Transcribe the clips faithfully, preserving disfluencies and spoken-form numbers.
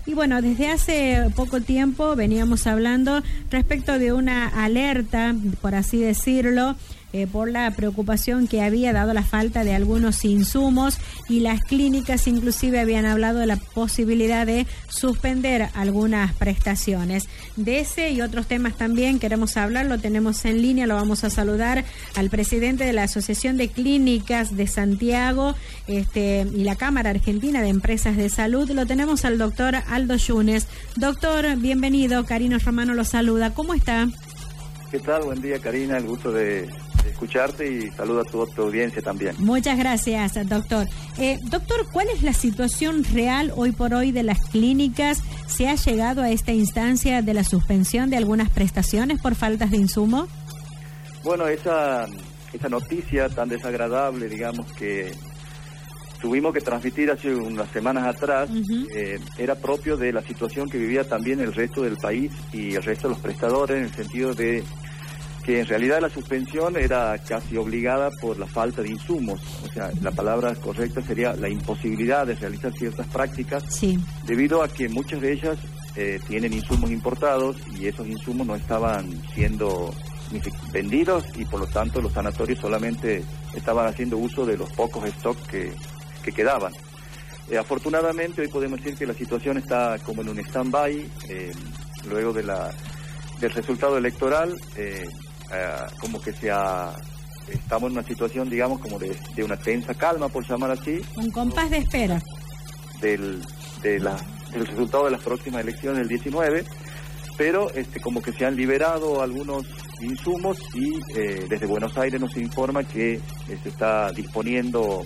Y bueno, desde hace poco tiempo veníamos hablando respecto de una alerta, por así decirlo, Eh, por la preocupación que había dado la falta de algunos insumos, y las clínicas inclusive habían hablado de la posibilidad de suspender algunas prestaciones. De ese y otros temas también queremos hablar, lo tenemos en línea, lo vamos a saludar al presidente de la Asociación de Clínicas de Santiago este, y la Cámara Argentina de Empresas de Salud. Lo tenemos al doctor Aldo Yunes. Doctor, bienvenido, Karina Romano lo saluda. ¿Cómo está? ¿Qué tal? Buen día, Karina, el gusto de escucharte y saludo a tu, tu audiencia también. Muchas gracias, doctor. Eh, doctor, ¿cuál es la situación real hoy por hoy de las clínicas? ¿Se ha llegado a esta instancia de la suspensión de algunas prestaciones por faltas de insumo? Bueno, esa, esa noticia tan desagradable, digamos, que tuvimos que transmitir hace unas semanas atrás, uh-huh. eh, era propio de la situación que vivía también el resto del país y el resto de los prestadores, en el sentido de que en realidad la suspensión era casi obligada por la falta de insumos. O sea, la palabra correcta sería la imposibilidad de realizar ciertas prácticas, sí. debido a que muchas de ellas eh, tienen insumos importados y esos insumos no estaban siendo vendidos y por lo tanto los sanatorios solamente estaban haciendo uso de los pocos stocks que, que quedaban. Eh, afortunadamente hoy podemos decir que la situación está como en un stand-by, eh, luego de la, del resultado electoral. eh, Uh, como que sea estamos en una situación, digamos, como de, de una tensa calma, por llamar así. Un compás de espera. Del, de la, del resultado de las próximas elecciones del diecinueve, pero este como que se han liberado algunos insumos y eh, desde Buenos Aires nos informa que eh, se está disponiendo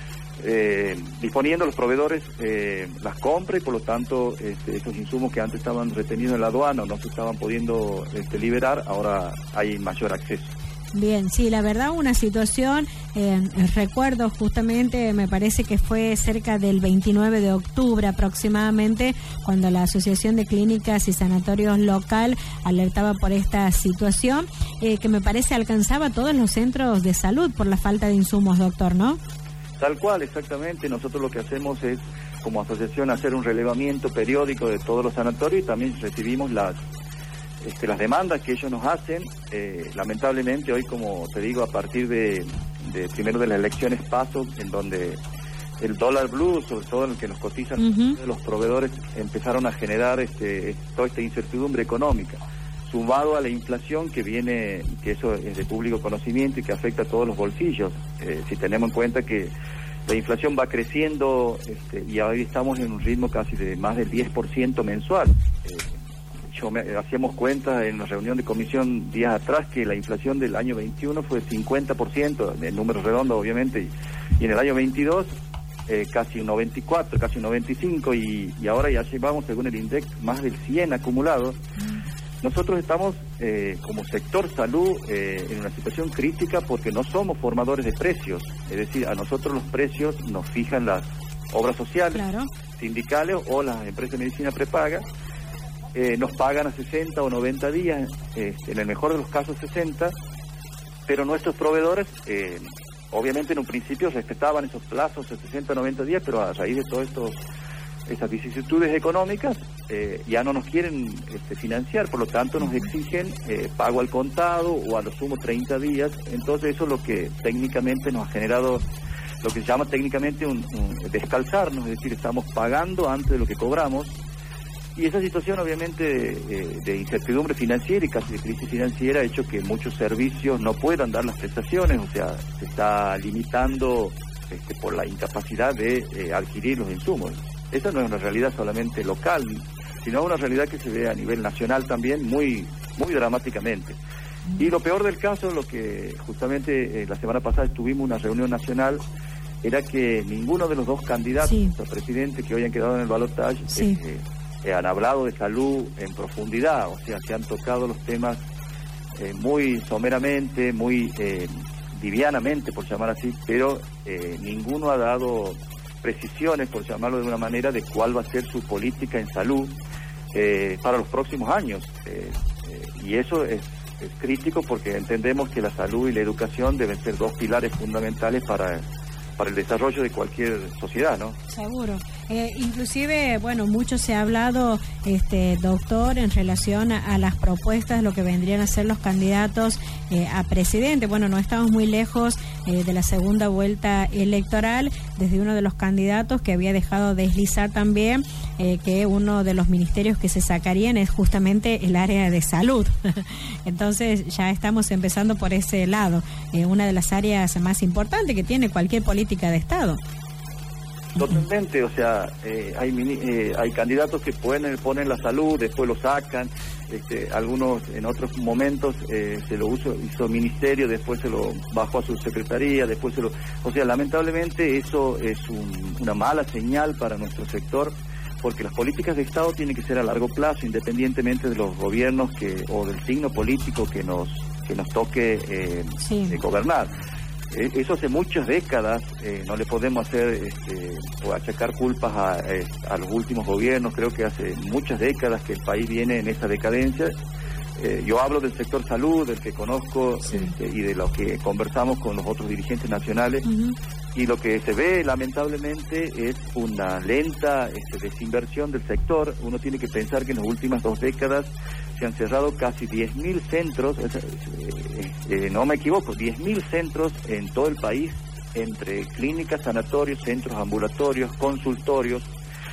eh, disponiendo los proveedores eh, las compras y por lo tanto este, esos insumos que antes estaban retenidos en la aduana o no se estaban pudiendo este, liberar, ahora hay mayor acceso. Bien, sí, la verdad una situación, eh, recuerdo justamente, me parece que fue cerca del veintinueve de octubre aproximadamente, cuando la Asociación de Clínicas y Sanatorios local alertaba por esta situación, eh, que me parece alcanzaba a todos los centros de salud por la falta de insumos, doctor, ¿no? Tal cual, exactamente. Nosotros lo que hacemos es, como asociación, hacer un relevamiento periódico de todos los sanatorios y también recibimos las este, las demandas que ellos nos hacen. Eh, lamentablemente hoy, como te digo, a partir de, de primero de las elecciones paso, en donde el dólar blue, sobre todo en el que nos cotizan uh-huh. los proveedores, empezaron a generar este, toda esta incertidumbre económica, sumado a la inflación que viene, que eso es de público conocimiento y que afecta a todos los bolsillos. Eh, si tenemos en cuenta que la inflación va creciendo este, y hoy estamos en un ritmo casi de más del diez por ciento mensual. Eh, yo me, hacíamos cuenta en una reunión de comisión días atrás que la inflación del año veintiuno fue cincuenta por ciento, en números redondos obviamente, y, y en el año veintidós eh, casi un noventa y cuatro, casi un noventa y cinco, y, y ahora ya llevamos, según el INDEC, más del cien acumulados. Nosotros estamos eh, como sector salud eh, en una situación crítica porque no somos formadores de precios, es decir, a nosotros los precios nos fijan las obras sociales, claro. sindicales o las empresas de medicina prepaga, eh, nos pagan a sesenta o noventa días, eh, en el mejor de los casos sesenta, pero nuestros proveedores eh, obviamente en un principio respetaban esos plazos de sesenta o noventa días, pero a raíz de todo esto esas vicisitudes económicas eh, ya no nos quieren este, financiar, por lo tanto nos exigen eh, pago al contado o a lo sumo treinta días. Entonces eso es lo que técnicamente nos ha generado lo que se llama técnicamente un, un descalzarnos, es decir, estamos pagando antes de lo que cobramos, y esa situación obviamente eh, de incertidumbre financiera y casi de crisis financiera ha hecho que muchos servicios no puedan dar las prestaciones, o sea, se está limitando este, por la incapacidad de eh, adquirir los insumos. Esta no es una realidad solamente local, sino una realidad que se ve a nivel nacional también muy muy dramáticamente. Y lo peor del caso, lo que justamente eh, la semana pasada estuvimos en una reunión nacional, era que ninguno de los dos candidatos sí. a presidente que hoy han quedado en el balotaje sí. eh, eh, han hablado de salud en profundidad, o sea, se han tocado los temas eh, muy someramente, muy eh, livianamente, por llamar así, pero eh, ninguno ha dado precisiones, por llamarlo de una manera, de cuál va a ser su política en salud eh, para los próximos años. Eh, eh, y eso es, es crítico porque entendemos que la salud y la educación deben ser dos pilares fundamentales para, para el desarrollo de cualquier sociedad, ¿no? Seguro. Eh, inclusive, bueno, mucho se ha hablado, este doctor, en relación a, a las propuestas, lo que vendrían a ser los candidatos eh, a presidente. Bueno, no estamos muy lejos eh, de la segunda vuelta electoral, desde uno de los candidatos que había dejado deslizar también eh, que uno de los ministerios que se sacarían es justamente el área de salud. Entonces ya estamos empezando por ese lado, eh, una de las áreas más importantes que tiene cualquier política de Estado. Totalmente, o sea, eh, hay eh, hay candidatos que ponen, ponen la salud, después lo sacan, este, algunos en otros momentos eh, se lo uso, hizo ministerio, después se lo bajó a su secretaría, después se lo... O sea, lamentablemente eso es un, una mala señal para nuestro sector, porque las políticas de Estado tienen que ser a largo plazo, independientemente de los gobiernos que o del signo político que nos, que nos toque eh, sí. eh, gobernar. Eso hace muchas décadas, eh, no le podemos hacer este, o achacar culpas a, eh, a los últimos gobiernos. Creo que hace muchas décadas que el país viene en esa decadencia. Eh, yo hablo del sector salud, del que conozco, sí. este, y de lo que conversamos con los otros dirigentes nacionales, uh-huh. y lo que se ve lamentablemente es una lenta este, desinversión del sector. Uno tiene que pensar que en las últimas dos décadas se han cerrado casi diez mil centros, eh, eh, no me equivoco, diez mil centros en todo el país, entre clínicas, sanatorios, centros ambulatorios, consultorios.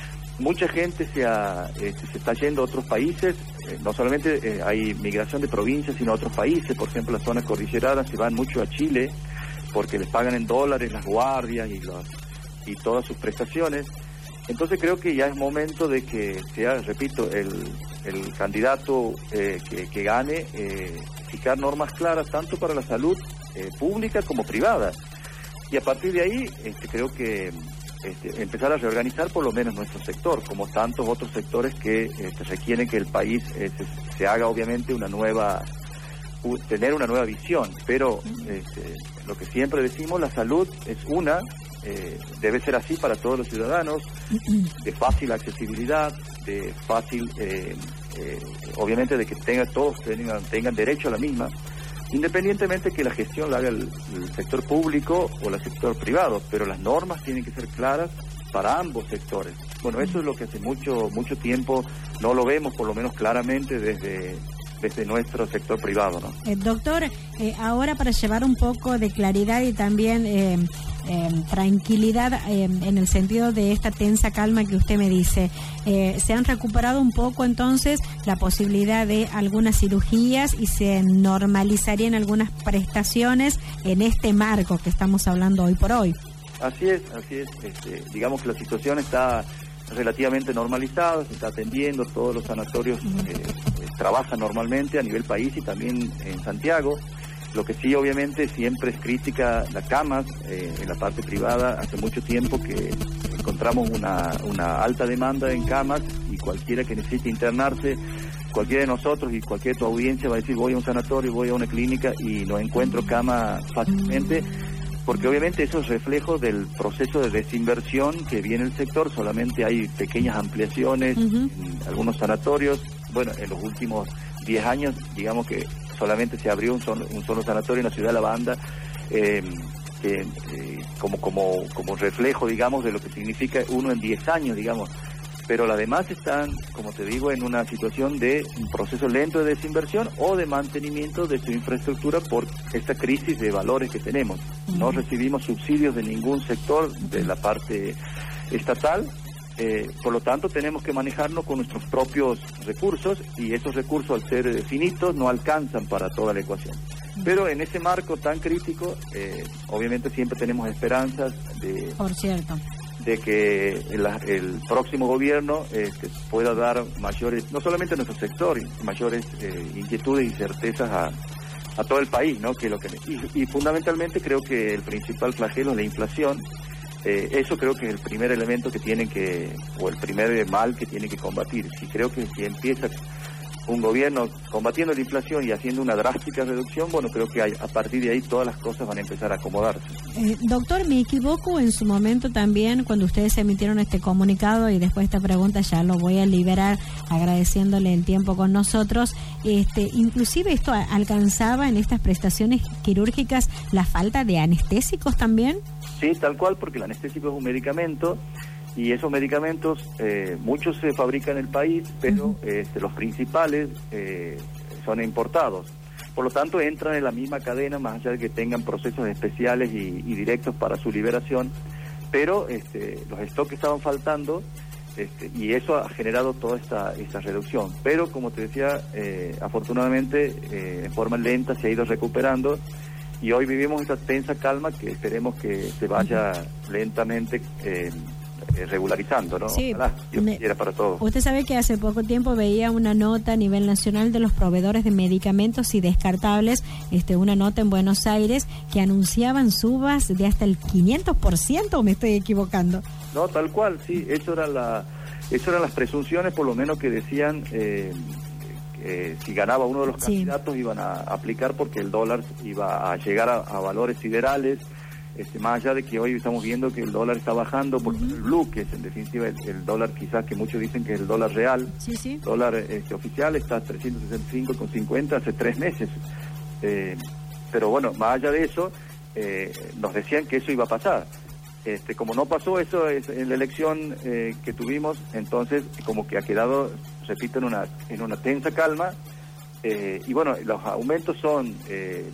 Mucha gente se, ha, eh, se está yendo a otros países, eh, no solamente eh, hay migración de provincias, sino a otros países. Por ejemplo, la zona cordillerana se van mucho a Chile, porque les pagan en dólares las guardias y, los, y todas sus prestaciones. Entonces creo que ya es momento de que sea, repito, el, el candidato eh, que, que gane, eh, fijar normas claras tanto para la salud eh, pública como privada. Y a partir de ahí este, creo que este, empezar a reorganizar por lo menos nuestro sector, como tantos otros sectores que este, requieren que el país este, se haga obviamente una nueva, uh, tener una nueva visión. Pero este, lo que siempre decimos, la salud es una... Eh, debe ser así para todos los ciudadanos, de fácil accesibilidad, de fácil, eh, eh, obviamente de que tenga, todos tengan, tengan derecho a la misma, independientemente que la gestión la haga el, el sector público o el sector privado, pero las normas tienen que ser claras para ambos sectores. Bueno, eso es lo que hace mucho, mucho tiempo no lo vemos, por lo menos claramente desde... desde nuestro sector privado, ¿no? Eh, doctor, eh, ahora para llevar un poco de claridad y también eh, eh, tranquilidad eh, en el sentido de esta tensa calma que usted me dice, eh, ¿se han recuperado un poco entonces la posibilidad de algunas cirugías y se normalizarían algunas prestaciones en este marco que estamos hablando hoy por hoy? Así es, así es. Este, digamos que la situación está relativamente normalizada, se está atendiendo, todos los sanatorios eh, eh, trabajan normalmente a nivel país y también en Santiago. Lo que sí, obviamente, siempre es crítica las camas eh, en la parte privada. Hace mucho tiempo que encontramos una, una alta demanda en camas y cualquiera que necesite internarse, cualquiera de nosotros y cualquiera de tu audiencia va a decir voy a un sanatorio, voy a una clínica y no encuentro cama fácilmente, porque obviamente eso es reflejo del proceso de desinversión que viene el sector. Solamente hay pequeñas ampliaciones uh-huh. en algunos sanatorios. Bueno, en los últimos diez años, digamos que solamente se abrió un solo, un solo sanatorio en la ciudad de La Banda, eh, que, eh, como, como, como reflejo, digamos, de lo que significa uno en diez años, digamos. Pero las demás están, como te digo, en una situación de un proceso lento de desinversión o de mantenimiento de su infraestructura por esta crisis de valores que tenemos. No recibimos subsidios de ningún sector de la parte estatal, eh, por lo tanto tenemos que manejarnos con nuestros propios recursos y esos recursos, al ser finitos, no alcanzan para toda la ecuación. Pero en ese marco tan crítico, eh, obviamente siempre tenemos esperanzas de... Por cierto. de que el, el próximo gobierno este, pueda dar mayores, no solamente a nuestro sector, mayores eh, inquietudes y certezas a, a todo el país, ¿no? Que lo que y, y fundamentalmente creo que el principal flagelo es la inflación. Eh, eso creo que es el primer elemento que tienen que, o el primer mal que tienen que combatir. Si creo que si empieza un gobierno combatiendo la inflación y haciendo una drástica reducción, bueno, creo que hay, a partir de ahí todas las cosas van a empezar a acomodarse. Eh, doctor, me equivoco en su momento también cuando ustedes emitieron este comunicado, y después de esta pregunta ya lo voy a liberar agradeciéndole el tiempo con nosotros. Este, inclusive esto alcanzaba en estas prestaciones quirúrgicas la falta de anestésicos también. Sí, tal cual, porque el anestésico es un medicamento Y esos medicamentos, eh, muchos se fabrican en el país, pero uh-huh. este, los principales eh, son importados. Por lo tanto, entran en la misma cadena, más allá de que tengan procesos especiales y, y directos para su liberación, pero este, los stocks estaban faltando, este, y eso ha generado toda esta, esta reducción. Pero, como te decía, eh, afortunadamente, eh, en forma lenta se ha ido recuperando, y hoy vivimos esta tensa calma que esperemos que se vaya lentamente eh, regularizando, ¿no? Sí, Ojalá, Dios me, quiera para todos. Usted sabe que hace poco tiempo veía una nota a nivel nacional de los proveedores de medicamentos y descartables, este, una nota en Buenos Aires, que anunciaban subas de hasta el quinientos por ciento, ¿o me estoy equivocando? No, tal cual, sí, eso era la, eso eran las presunciones, por lo menos, que decían eh, que si ganaba uno de los sí. candidatos iban a aplicar, porque el dólar iba a llegar a, a valores siderales. Este, más allá de que hoy estamos viendo que el dólar está bajando, porque uh-huh. el blue, que es en definitiva el, el dólar quizás que muchos dicen que es el dólar real, sí, sí. el dólar este, oficial está a trescientos sesenta y cinco con cincuenta hace tres meses. Eh, pero bueno, más allá de eso, eh, nos decían que eso iba a pasar. Este, como no pasó eso es, en la elección eh, que tuvimos, entonces como que ha quedado, repito, en una, en una tensa calma, eh, y bueno, los aumentos son eh,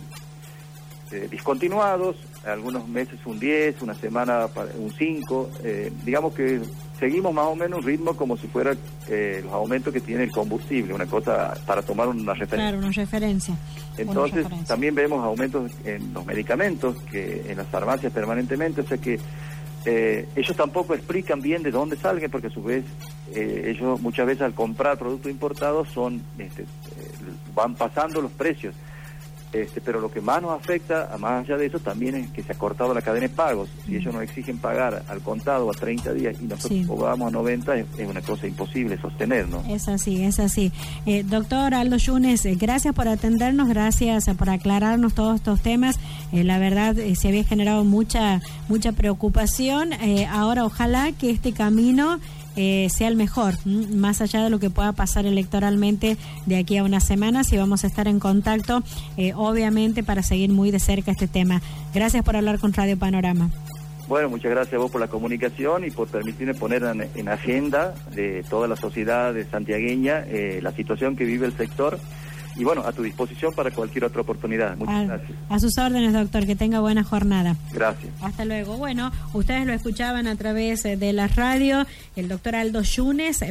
eh, discontinuados, algunos meses un diez, una semana un cinco, eh, digamos que seguimos más o menos un ritmo como si fuera eh, los aumentos que tiene el combustible, una cosa para tomar una referencia. Claro, una referencia. Entonces una referencia. También vemos aumentos en los medicamentos, que en las farmacias permanentemente, o sea que eh, ellos tampoco explican bien de dónde salgan, porque a su vez eh, ellos muchas veces al comprar productos importados son este, eh, van pasando los precios. Este, pero lo que más nos afecta, más allá de eso, también es que se ha cortado la cadena de pagos. Si ellos nos exigen pagar al contado a treinta días y nosotros sí. cobramos a noventa, es, es una cosa imposible sostener, ¿no? Es así, es así. Eh, doctor Aldo Yunes, eh, gracias por atendernos, gracias por aclararnos todos estos temas. Eh, la verdad, eh, se había generado mucha, mucha preocupación. Eh, ahora, ojalá que este camino Eh, sea el mejor, ¿m? más allá de lo que pueda pasar electoralmente de aquí a unas semanas, y vamos a estar en contacto, eh, obviamente, para seguir muy de cerca este tema. Gracias por hablar con Radio Panorama. Bueno, muchas gracias a vos por la comunicación y por permitirme poner en, en agenda de toda la sociedad de santiagueña eh, la situación que vive el sector. Y bueno, a tu disposición para cualquier otra oportunidad. Muchas a, gracias. A sus órdenes, doctor. Que tenga buena jornada. Gracias. Hasta luego. Bueno, ustedes lo escuchaban a través de la radio, el doctor Aldo Yunes.